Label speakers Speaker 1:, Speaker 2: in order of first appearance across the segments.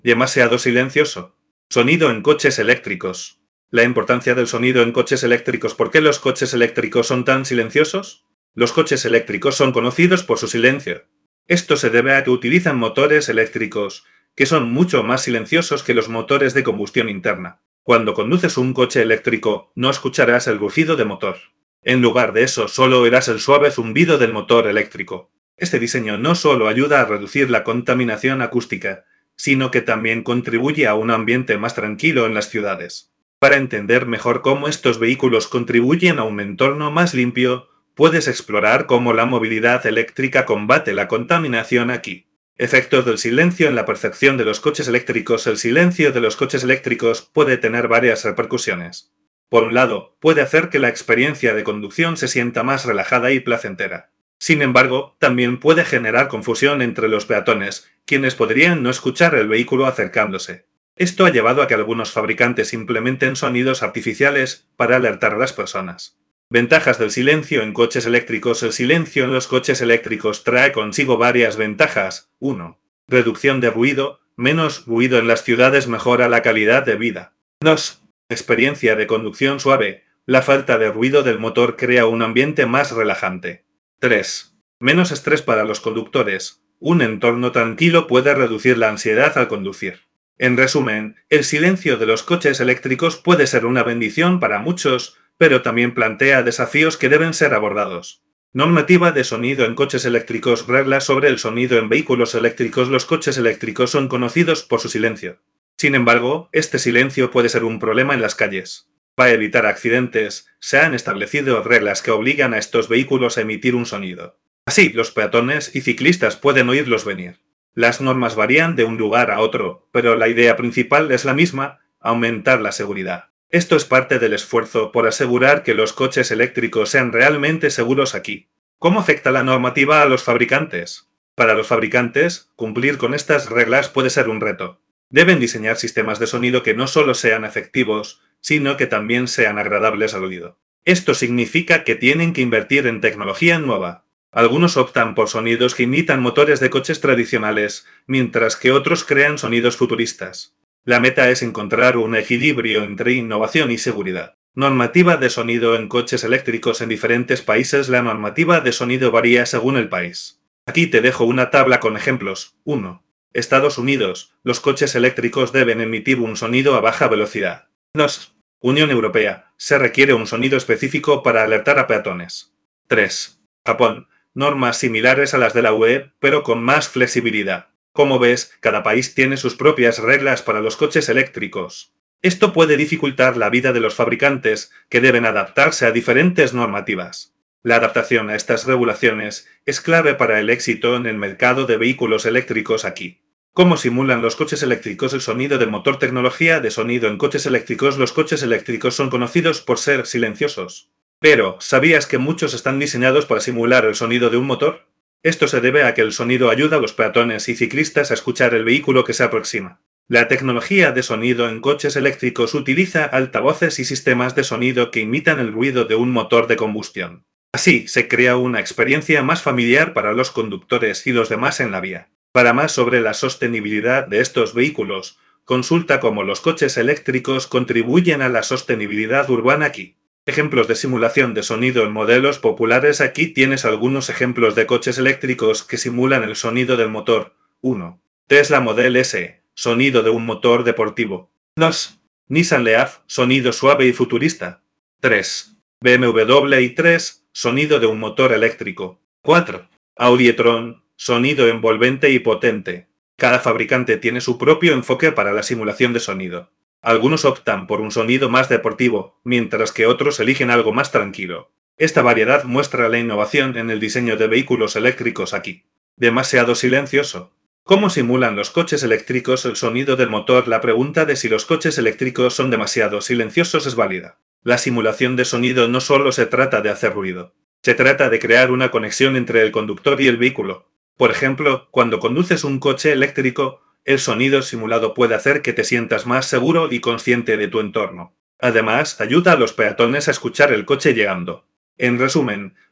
Speaker 1: Demasiado silencioso. Sonido en coches eléctricos. La importancia del sonido en coches eléctricos. ¿Por qué los coches eléctricos son tan silenciosos? Los coches eléctricos son conocidos por su silencio. Esto se debe a que utilizan motores eléctricos, que son mucho más silenciosos que los motores de combustión interna. Cuando conduces un coche eléctrico, no escucharás el rugido de motor. En lugar de eso, solo oirás el suave zumbido del motor eléctrico. Este diseño no solo ayuda a reducir la contaminación acústica, sino que también contribuye a un ambiente más tranquilo en las ciudades. Para entender mejor cómo estos vehículos contribuyen a un entorno más limpio, puedes explorar cómo la movilidad eléctrica combate la contaminación aquí. Efectos del silencio en la percepción de los coches eléctricos. El silencio de los coches eléctricos puede tener varias repercusiones. Por un lado, puede hacer que la experiencia de conducción se sienta más relajada y placentera. Sin embargo, también puede generar confusión entre los peatones, quienes podrían no escuchar el vehículo acercándose. Esto ha llevado a que algunos fabricantes implementen sonidos artificiales para alertar a las personas. Ventajas del silencio en coches eléctricos. El silencio en los coches eléctricos trae consigo varias ventajas. 1. Reducción de ruido. Menos ruido en las ciudades mejora la calidad de vida. 2. Experiencia de conducción suave. La falta de ruido del motor crea un ambiente más relajante. 3. Menos estrés para los conductores. Un entorno tranquilo puede reducir la ansiedad al conducir. En resumen, el silencio de los coches eléctricos puede ser una bendición para muchos, pero también plantea desafíos que deben ser abordados. Normativa de sonido en coches eléctricos. Reglas sobre el sonido en vehículos eléctricos. Los coches eléctricos son conocidos por su silencio. Sin embargo, este silencio puede ser un problema en las calles. Para evitar accidentes, se han establecido reglas que obligan a estos vehículos a emitir un sonido. Así, los peatones y ciclistas pueden oírlos venir. Las normas varían de un lugar a otro, pero la idea principal es la misma: aumentar la seguridad. Esto es parte del esfuerzo por asegurar que los coches eléctricos sean realmente seguros aquí. ¿Cómo afecta la normativa a los fabricantes? Para los fabricantes, cumplir con estas reglas puede ser un reto. Deben diseñar sistemas de sonido que no solo sean efectivos, sino que también sean agradables al oído. Esto significa que tienen que invertir en tecnología nueva. Algunos optan por sonidos que imitan motores de coches tradicionales, mientras que otros crean sonidos futuristas. La meta es encontrar un equilibrio entre innovación y seguridad. Normativa de sonido en coches eléctricos en diferentes países. La normativa de sonido varía según el país. Aquí te dejo una tabla con ejemplos. 1. Estados Unidos. Los coches eléctricos deben emitir un sonido a baja velocidad. 2. Unión Europea. Se requiere un sonido específico para alertar a peatones. 3. Japón. Normas similares a las de la UE, pero con más flexibilidad. Como ves, cada país tiene sus propias reglas para los coches eléctricos. Esto puede dificultar la vida de los fabricantes, que deben adaptarse a diferentes normativas. La adaptación a estas regulaciones es clave para el éxito en el mercado de vehículos eléctricos aquí. ¿Cómo simulan los coches eléctricos el sonido del motor? Tecnología de sonido en coches eléctricos. Los coches eléctricos son conocidos por ser silenciosos. Pero, ¿sabías que muchos están diseñados para simular el sonido de un motor? Esto se debe a que el sonido ayuda a los peatones y ciclistas a escuchar el vehículo que se aproxima. La tecnología de sonido en coches eléctricos utiliza altavoces y sistemas de sonido que imitan el ruido de un motor de combustión. Así, se crea una experiencia más familiar para los conductores y los demás en la vía. Para más sobre la sostenibilidad de estos vehículos, consulta cómo los coches eléctricos contribuyen a la sostenibilidad urbana aquí. Ejemplos de simulación de sonido en modelos populares. Aquí tienes algunos ejemplos de coches eléctricos que simulan el sonido del motor. 1. Tesla Model S. Sonido de un motor deportivo. 2. Nissan Leaf. Sonido suave y futurista. 3. BMW i3. Sonido de un motor eléctrico. 4. Audi e-tron. Sonido envolvente y potente. Cada fabricante tiene su propio enfoque para la simulación de sonido. Algunos optan por un sonido más deportivo, mientras que otros eligen algo más tranquilo. Esta variedad muestra la innovación en el diseño de vehículos eléctricos aquí. Demasiado silencioso. ¿Cómo simulan los coches eléctricos el sonido del motor? La pregunta de si los coches eléctricos son demasiado silenciosos es válida. La simulación de sonido no solo se trata de hacer ruido. Se trata de crear una conexión entre el conductor y el vehículo. Por ejemplo, cuando conduces un coche eléctrico, el sonido simulado puede hacer que te sientas más seguro y consciente de tu entorno. Además, ayuda a los peatones a escuchar el coche llegando. En resumen,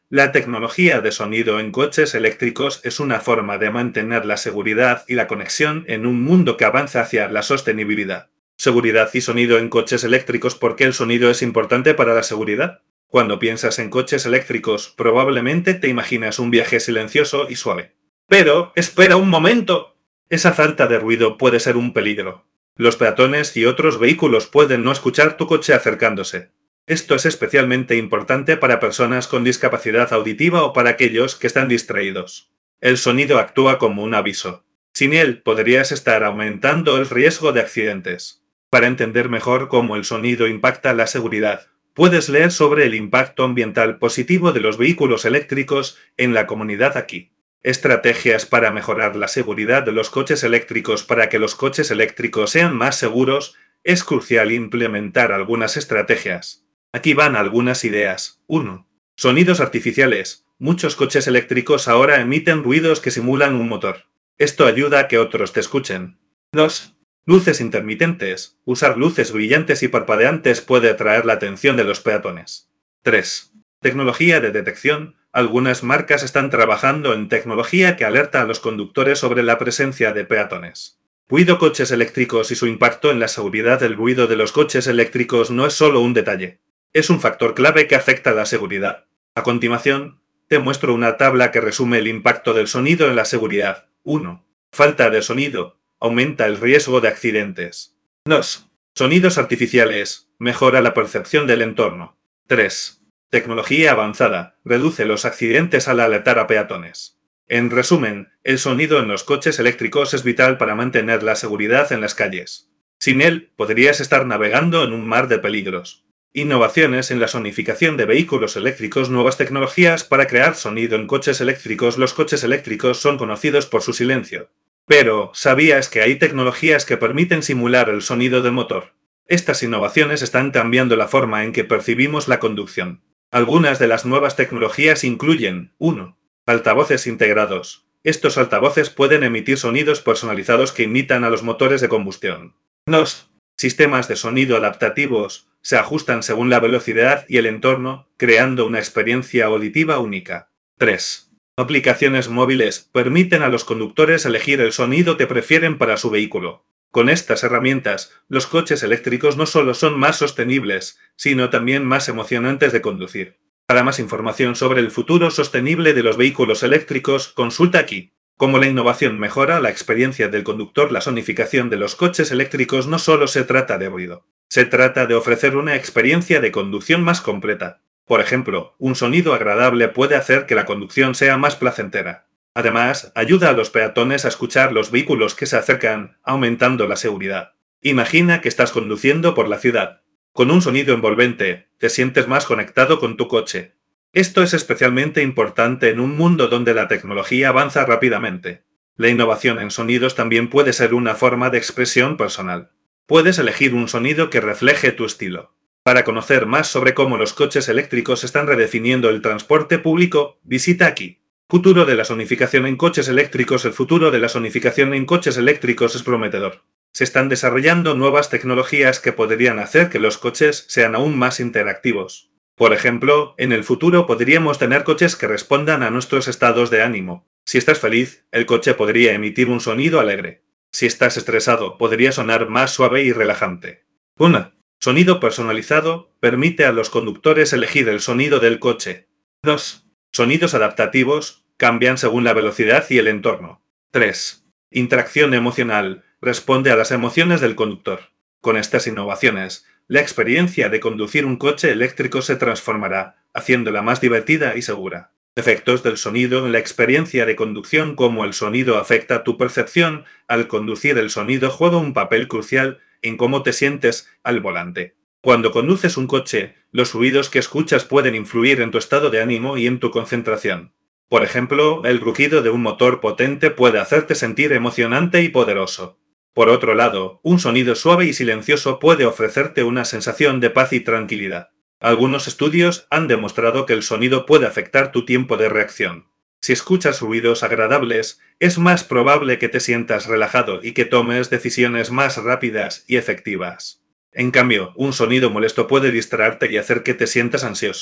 Speaker 1: La tecnología de sonido en coches eléctricos es una forma de mantener la seguridad y la conexión en un mundo que avanza hacia la sostenibilidad. Seguridad y sonido en coches eléctricos. ¿Por qué el sonido es importante para la seguridad? Cuando piensas en coches eléctricos, probablemente te imaginas un viaje silencioso y suave. Pero, espera un momento. Esa falta de ruido puede ser un peligro. Los peatones y otros vehículos pueden no escuchar tu coche acercándose. Esto es especialmente importante para personas con discapacidad auditiva o para aquellos que están distraídos. El sonido actúa como un aviso. Sin él, podrías estar aumentando el riesgo de accidentes. Para entender mejor cómo el sonido impacta la seguridad, puedes leer sobre el impacto ambiental positivo de los vehículos eléctricos en la comunidad aquí. Estrategias para mejorar la seguridad de los coches eléctricos. Para que los coches eléctricos sean más seguros, es crucial implementar algunas estrategias. Aquí van algunas ideas. 1. Sonidos artificiales. Muchos coches eléctricos ahora emiten ruidos que simulan un motor. Esto ayuda a que otros te escuchen. 2. Luces intermitentes. Usar luces brillantes y parpadeantes puede atraer la atención de los peatones. 3. Tecnología de detección. Algunas marcas están trabajando en tecnología que alerta a los conductores sobre la presencia de peatones. Ruido. Coches eléctricos y su impacto en la seguridad. El ruido de los coches eléctricos no es solo un detalle. Es un factor clave que afecta a la seguridad. A continuación, te muestro una tabla que resume el impacto del sonido en la seguridad. 1. Falta de sonido. Aumenta el riesgo de accidentes. 2. Sonidos artificiales. Mejora la percepción del entorno. 3. Tecnología avanzada. Reduce los accidentes al alertar a peatones. En resumen, el sonido en los coches eléctricos es vital para mantener la seguridad en las calles. Sin él, podrías estar navegando en un mar de peligros. Innovaciones en la sonificación de vehículos eléctricos. Nuevas tecnologías para crear sonido en coches eléctricos. Los coches eléctricos son conocidos por su silencio. Pero, ¿sabías que hay tecnologías que permiten simular el sonido del motor? Estas innovaciones están cambiando la forma en que percibimos la conducción. Algunas de las nuevas tecnologías incluyen 1. Altavoces integrados. Estos altavoces pueden emitir sonidos personalizados que imitan a los motores de combustión. 2. Sistemas de sonido adaptativos. Se ajustan según la velocidad y el entorno, creando una experiencia auditiva única. 3. Aplicaciones móviles permiten a los conductores elegir el sonido que prefieren para su vehículo. Con estas herramientas, los coches eléctricos no solo son más sostenibles, sino también más emocionantes de conducir. Para más información sobre el futuro sostenible de los vehículos eléctricos, consulta aquí. Cómo la innovación mejora la experiencia del conductor. La sonificación de los coches eléctricos no solo se trata de ruido. Se trata de ofrecer una experiencia de conducción más completa. Por ejemplo, un sonido agradable puede hacer que la conducción sea más placentera. Además, ayuda a los peatones a escuchar los vehículos que se acercan, aumentando la seguridad. Imagina que estás conduciendo por la ciudad. Con un sonido envolvente, te sientes más conectado con tu coche. Esto es especialmente importante en un mundo donde la tecnología avanza rápidamente. La innovación en sonidos también puede ser una forma de expresión personal. Puedes elegir un sonido que refleje tu estilo. Para conocer más sobre cómo los coches eléctricos están redefiniendo el transporte público, visita aquí. Futuro de la sonificación en coches eléctricos. El futuro de la sonificación en coches eléctricos es prometedor. Se están desarrollando nuevas tecnologías que podrían hacer que los coches sean aún más interactivos. Por ejemplo, en el futuro podríamos tener coches que respondan a nuestros estados de ánimo. Si estás feliz, el coche podría emitir un sonido alegre. Si estás estresado, podría sonar más suave y relajante. 1. Sonido personalizado permite a los conductores elegir el sonido del coche. 2. Sonidos adaptativos cambian según la velocidad y el entorno. 3. Interacción emocional responde a las emociones del conductor. Con estas innovaciones, la experiencia de conducir un coche eléctrico se transformará, haciéndola más divertida y segura. Efectos del sonido en la experiencia de conducción. Cómo el sonido afecta tu percepción. Al conducir, el sonido juega un papel crucial en cómo te sientes al volante. Cuando conduces un coche, los ruidos que escuchas pueden influir en tu estado de ánimo y en tu concentración. Por ejemplo, el rugido de un motor potente puede hacerte sentir emocionante y poderoso. Por otro lado, un sonido suave y silencioso puede ofrecerte una sensación de paz y tranquilidad. Algunos estudios han demostrado que el sonido puede afectar tu tiempo de reacción. Si escuchas ruidos agradables, es más probable que te sientas relajado y que tomes decisiones más rápidas y efectivas. En cambio, un sonido molesto puede distraerte y hacer que te sientas ansioso.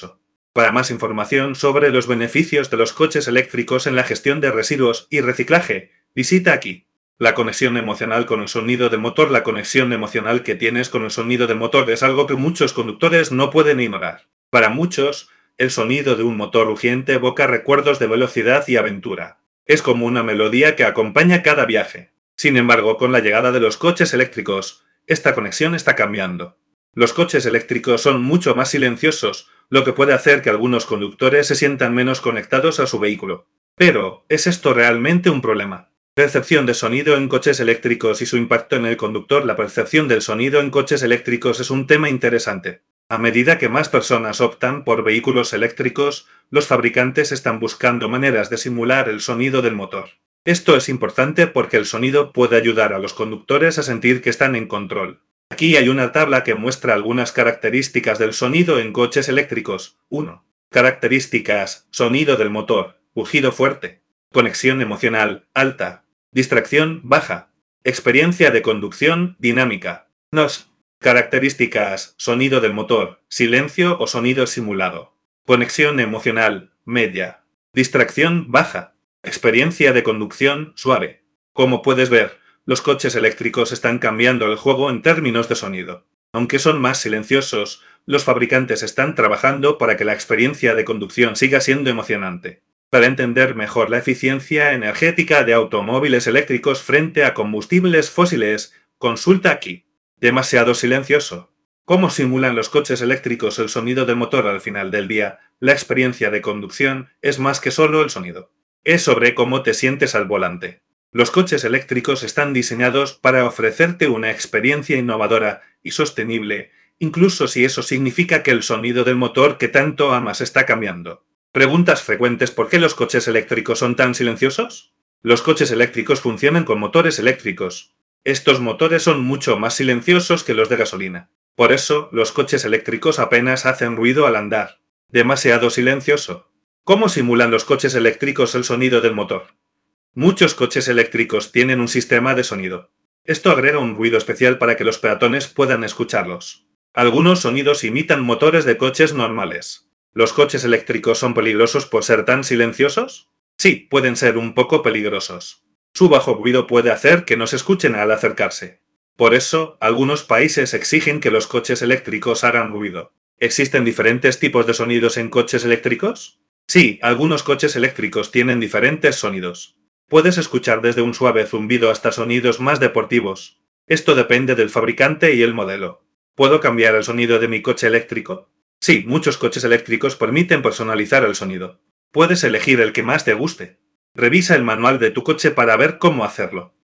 Speaker 1: Para más información sobre los beneficios de los coches eléctricos en la gestión de residuos y reciclaje, visita aquí. La conexión emocional con el sonido del motor. La conexión emocional que tienes con el sonido del motor es algo que muchos conductores no pueden ignorar. Para muchos, el sonido de un motor rugiente evoca recuerdos de velocidad y aventura. Es como una melodía que acompaña cada viaje. Sin embargo, con la llegada de los coches eléctricos, esta conexión está cambiando. Los coches eléctricos son mucho más silenciosos, lo que puede hacer que algunos conductores se sientan menos conectados a su vehículo. Pero, ¿es esto realmente un problema? Percepción de sonido en coches eléctricos y su impacto en el conductor. La percepción del sonido en coches eléctricos es un tema interesante. A medida que más personas optan por vehículos eléctricos, los fabricantes están buscando maneras de simular el sonido del motor. Esto es importante porque el sonido puede ayudar a los conductores a sentir que están en control. Aquí hay una tabla que muestra algunas características del sonido en coches eléctricos. 1. Características: sonido del motor, rugido fuerte, conexión emocional, alta, distracción, baja, experiencia de conducción, dinámica. 2. Características: sonido del motor, silencio o sonido simulado, conexión emocional, media, distracción, baja, experiencia de conducción, suave. Como puedes ver, los coches eléctricos están cambiando el juego en términos de sonido. Aunque son más silenciosos, los fabricantes están trabajando para que la experiencia de conducción siga siendo emocionante. Para entender mejor la eficiencia energética de automóviles eléctricos frente a combustibles fósiles, consulta aquí. Demasiado silencioso. ¿Cómo simulan los coches eléctricos el sonido del motor al final del día? La experiencia de conducción es más que solo el sonido. Es sobre cómo te sientes al volante. Los coches eléctricos están diseñados para ofrecerte una experiencia innovadora y sostenible, incluso si eso significa que el sonido del motor que tanto amas está cambiando. Preguntas frecuentes: ¿por qué los coches eléctricos son tan silenciosos? Los coches eléctricos funcionan con motores eléctricos. Estos motores son mucho más silenciosos que los de gasolina. Por eso, los coches eléctricos apenas hacen ruido al andar. Demasiado silencioso. ¿Cómo simulan los coches eléctricos el sonido del motor? Muchos coches eléctricos tienen un sistema de sonido. Esto agrega un ruido especial para que los peatones puedan escucharlos. Algunos sonidos imitan motores de coches normales. ¿Los coches eléctricos son peligrosos por ser tan silenciosos? Sí, pueden ser un poco peligrosos. Su bajo ruido puede hacer que no se escuchen al acercarse. Por eso, algunos países exigen que los coches eléctricos hagan ruido. ¿Existen diferentes tipos de sonidos en coches eléctricos? Sí, algunos coches eléctricos tienen diferentes sonidos. Puedes escuchar desde un suave zumbido hasta sonidos más deportivos. Esto depende del fabricante y el modelo. ¿Puedo cambiar el sonido de mi coche eléctrico? Sí, muchos coches eléctricos permiten personalizar el sonido. Puedes elegir el que más te guste. Revisa el manual de tu coche para ver cómo hacerlo.